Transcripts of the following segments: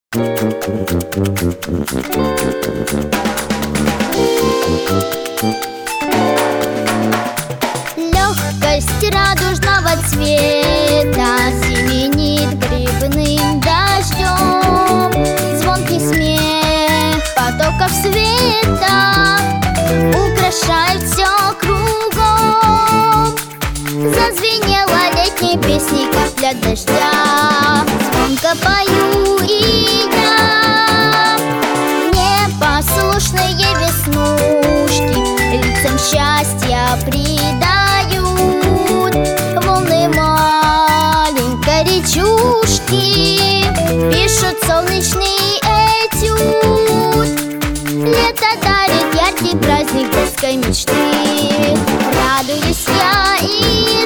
Легкость радужного цвета семенит грибным дождем. Звонкий смех потоков света украшает все кругом. Зазвенела летней песней капля дождя. Звонко пою и я. Непослушные веснушки лицам счастья придают. Волны маленькой речушки пишут солнечный этюд. Лето дарит яркий праздник детской мечты. Радуюсь я и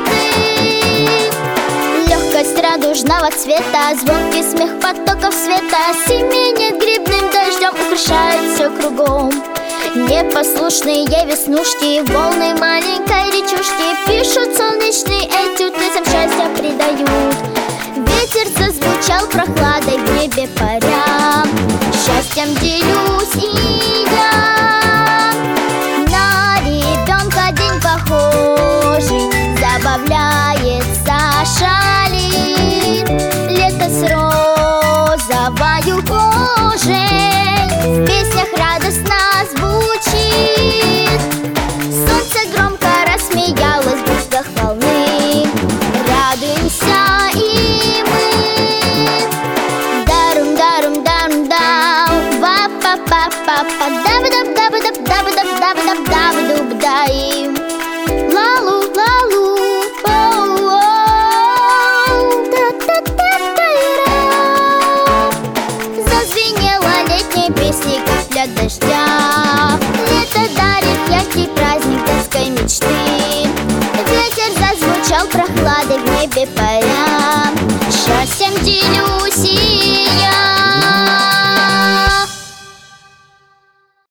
ты. Легкость радужного цвета, звонкий смех потоков света семенит грибным дождем, украшает все кругом. Непослушные веснушки, волны маленькой речушки пишут солнечный этюд, лицам счастья придают. Ветер зазвучал прохладой в небе паря. Счастьем делюсь и я. На ребенка день похожий, забавляется, шалит. Лето с розовою кожей в песнях радостно звучит. Солнце громко рассмеялось в брызгах волны. Радуемся и мы. Дарум дарум дарум дау, ва па па па па, дабы даб дабы даб дабы даб дабы даб дабы дуб дай. Лалу лалу, оу оу, та та та та ира. Зазвенела летней песней капля дождя. Лето дарит яркий праздник детской мечты. Ветер зазвучал прохладой в небе паря. Счастьем делюсь